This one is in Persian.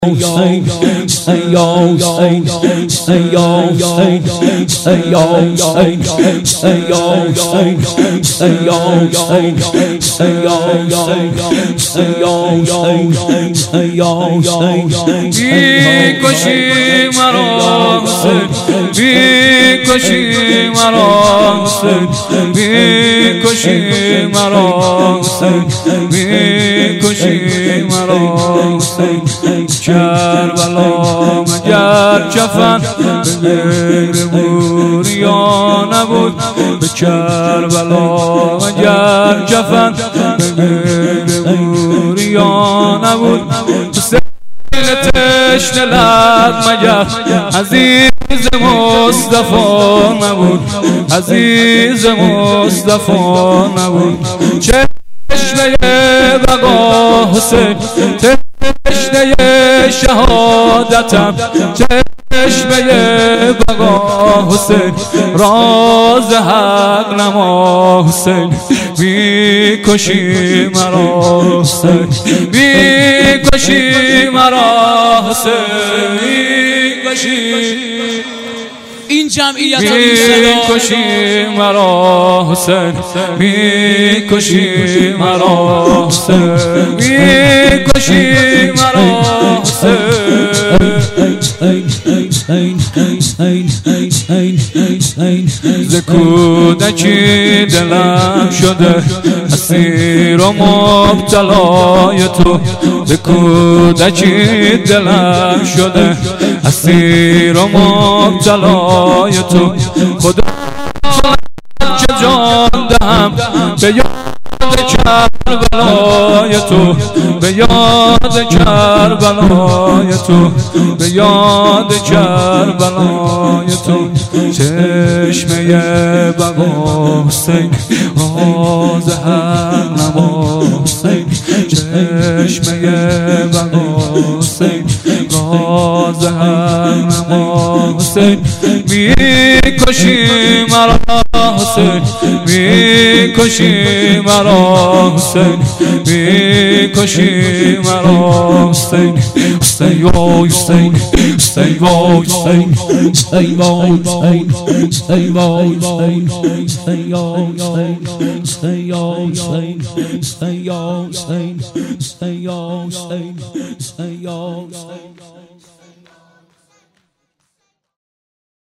Hussein, say ya Hussein, say ya Hussein, say ya Hussein, say ya Hussein, say ya Hussein, say ya Hussein, say ya Hussein, say ya Hussein. بیکشی مرا حسین، بیکشی مرا حسین، بیکشی مرا حسین، بیکشی مرا حسین. کربلا مگر کفن به غیر موریا نبود، به کربلا مگر کفن به غیر موریا نبود. تشنه لب مگر عزیز مصطفی نبود، عزیز مصطفی نبود. چشمه بقا حسین، تشنه شهادتم، چشمه بقا حسین، راز حق نما حسین. بیکشی مرا حسین، بیکشی مرا حسین، بیکشی. این جمعیت بیکشی مرا حسین، بیکشی مرا حسین، بیکشی مرا حسین. ز کودکی دلم شده اسیر و مبتلای تو، ز کودکی دلم شده اسیر و مبتلای تو. خدا که جان دهم به یاد کربلای تو، به یاد کربلای تو، به یاد کربلای تو. چشمه بقا حسین، راز حق نما حسین. چشمه بقا حسین، راز حق نما حسین. بیکشی مرا حسین، بیکشی مرا حسین، بیکشی مرا حسین. حسین یا حسین، حسین یا حسین، حسین یا حسین، حسین یا حسین، حسین یا حسین، حسین یا حسین، حسین یا حسین، حسین یا حسین، حسین یا حسین.